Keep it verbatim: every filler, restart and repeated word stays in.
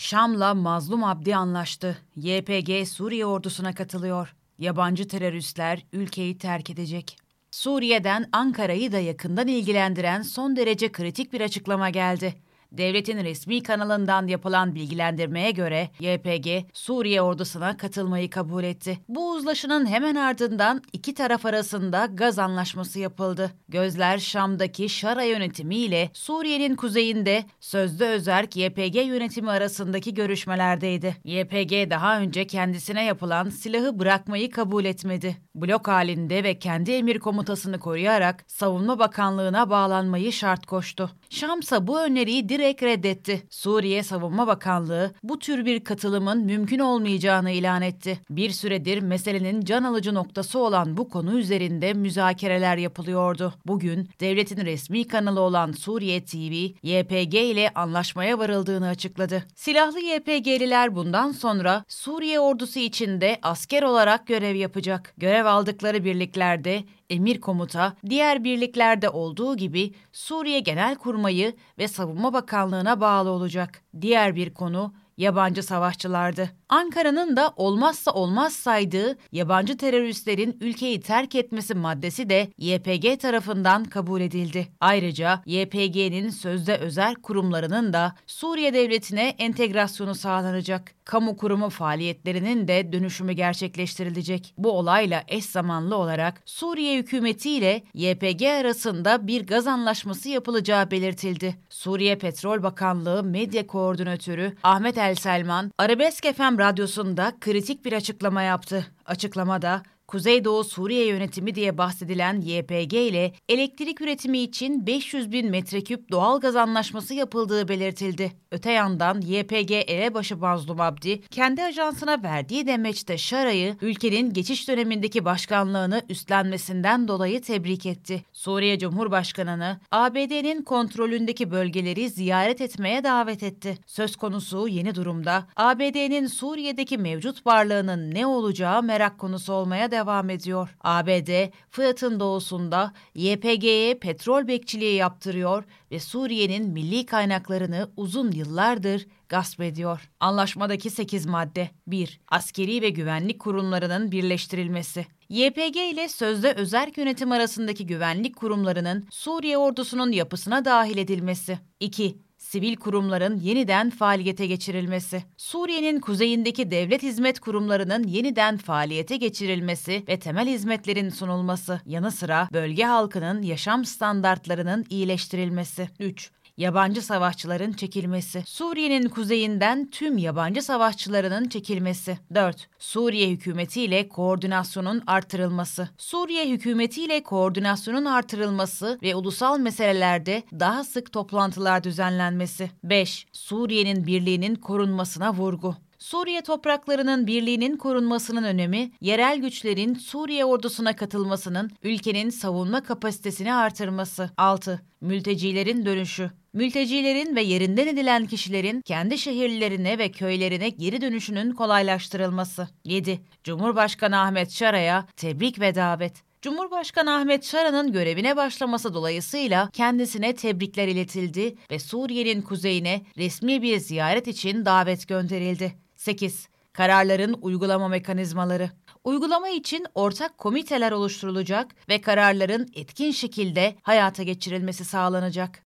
Şam'la Mazlum Abdi anlaştı. Y P G Suriye ordusuna katılıyor. Yabancı teröristler ülkeyi terk edecek. Suriye'den Ankara'yı da yakından ilgilendiren son derece kritik bir açıklama geldi. Devletin resmi kanalından yapılan bilgilendirmeye göre Y P G Suriye ordusuna katılmayı kabul etti. Bu uzlaşının hemen ardından iki taraf arasında gaz anlaşması yapıldı. Gözler Şam'daki Şara yönetimi ile Suriye'nin kuzeyinde sözde özerk Y P G yönetimi arasındaki görüşmelerdeydi. Y P G daha önce kendisine yapılan silahı bırakmayı kabul etmedi. Blok halinde ve kendi emir komutasını koruyarak Savunma Bakanlığı'na bağlanmayı şart koştu. Şam'sa bu öneriyi direkt reddetti. Suriye Savunma Bakanlığı bu tür bir katılımın mümkün olmayacağını ilan etti. Bir süredir meselenin can alıcı noktası olan bu konu üzerinde müzakereler yapılıyordu. Bugün devletin resmi kanalı olan Suriye T V, Y P G ile anlaşmaya varıldığını açıkladı. Silahlı Y P G'liler bundan sonra Suriye ordusu içinde asker olarak görev yapacak. Görev aldıkları birliklerde emir komuta, diğer birliklerde olduğu gibi Suriye Genelkurmayı ve Savunma Bakanlığı'na bağlı olacak. Diğer bir konu yabancı savaşçılardı. Ankara'nın da olmazsa olmaz saydığı yabancı teröristlerin ülkeyi terk etmesi maddesi de Y P G tarafından kabul edildi. Ayrıca Y P G'nin sözde özel kurumlarının da Suriye devletine entegrasyonu sağlanacak. Kamu kurumu faaliyetlerinin de dönüşümü gerçekleştirilecek. Bu olayla eş zamanlı olarak Suriye hükümeti ile Y P G arasında bir gaz anlaşması yapılacağı belirtildi. Suriye Petrol Bakanlığı Medya Koordinatörü Ahmet El Selman, Arabesk F M radyosunda kritik bir açıklama yaptı. Açıklamada, Kuzeydoğu Suriye yönetimi diye bahsedilen Y P G ile elektrik üretimi için beş yüz bin metreküp doğalgaz anlaşması yapıldığı belirtildi. Öte yandan Y P G elebaşı Mazlum Abdi, kendi ajansına verdiği demeçte Şara'yı ülkenin geçiş dönemindeki başkanlığını üstlenmesinden dolayı tebrik etti. Suriye Cumhurbaşkanı'nı A B D'nin kontrolündeki bölgeleri ziyaret etmeye davet etti. Söz konusu yeni durumda A B D'nin Suriye'deki mevcut varlığının ne olacağı merak konusu olmaya devam devam ediyor. A B D, Fırat'ın doğusunda Y P G'ye petrol bekçiliği yaptırıyor ve Suriye'nin milli kaynaklarını uzun yıllardır gasp ediyor. Anlaşmadaki sekiz madde. bir. Askeri ve güvenlik kurumlarının birleştirilmesi. Y P G ile sözde özerk yönetim arasındaki güvenlik kurumlarının Suriye ordusunun yapısına dahil edilmesi. iki. Sivil kurumların yeniden faaliyete geçirilmesi. Suriye'nin kuzeyindeki devlet hizmet kurumlarının yeniden faaliyete geçirilmesi ve temel hizmetlerin sunulması, yanı sıra bölge halkının yaşam standartlarının iyileştirilmesi. üç. Yabancı savaşçıların çekilmesi. Suriye'nin kuzeyinden tüm yabancı savaşçılarının çekilmesi. dört. Suriye hükümetiyle koordinasyonun artırılması. Suriye hükümetiyle koordinasyonun artırılması ve ulusal meselelerde daha sık toplantılar düzenlenmesi. beş. Suriye'nin birliğinin korunmasına vurgu. Suriye topraklarının birliğinin korunmasının önemi, yerel güçlerin Suriye ordusuna katılmasının ülkenin savunma kapasitesini artırması. altı. Mültecilerin dönüşü. Mültecilerin ve yerinden edilen kişilerin kendi şehirlerine ve köylerine geri dönüşünün kolaylaştırılması. yedi. Cumhurbaşkanı Ahmet Şara'ya tebrik ve davet. Cumhurbaşkanı Ahmet Şara'nın görevine başlaması dolayısıyla kendisine tebrikler iletildi ve Suriye'nin kuzeyine resmi bir ziyaret için davet gönderildi. sekiz. Kararların uygulama mekanizmaları. Uygulama için ortak komiteler oluşturulacak ve kararların etkin şekilde hayata geçirilmesi sağlanacak.